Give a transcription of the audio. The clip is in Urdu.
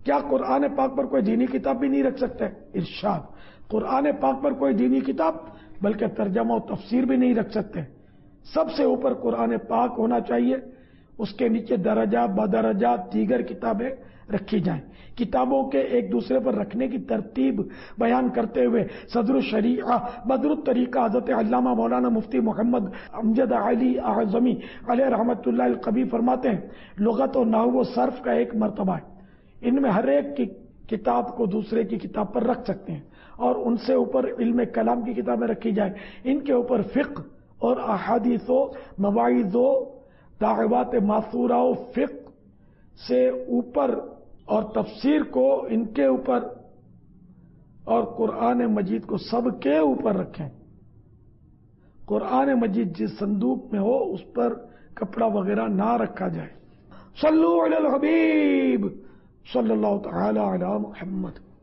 کیا قرآن پاک پر کوئی دینی کتاب بھی نہیں رکھ سکتے؟ ارشاد، قرآن پاک پر کوئی دینی کتاب بلکہ ترجمہ و تفسیر بھی نہیں رکھ سکتے۔ سب سے اوپر قرآن پاک ہونا چاہیے، اس کے نیچے درجہ بدرجات دیگر کتابیں رکھی جائیں۔ کتابوں کے ایک دوسرے پر رکھنے کی ترتیب بیان کرتے ہوئے صدر الشریعہ بدر الطریقہ حضرت علامہ مولانا مفتی محمد امجد علی اعظمی علیہ رحمۃ اللہ القبی فرماتے ہیں، لغت و نحو و صرف کا ایک مرتبہ ہے، ان میں ہر ایک کی کتاب کو دوسرے کی کتاب پر رکھ سکتے ہیں، اور ان سے اوپر علم کلام کی کتابیں رکھی جائیں، ان کے اوپر فقہ اور احادیث و مواعظ و دعوات ماثورہ و فقہ سے اوپر اور تفسیر کو ان کے اوپر اور قرآن مجید کو سب کے اوپر رکھیں۔ قرآن مجید جس صندوق میں ہو اس پر کپڑا وغیرہ نہ رکھا جائے۔ صلو علی الحبیب صلی اللہ تعالی علی محمد۔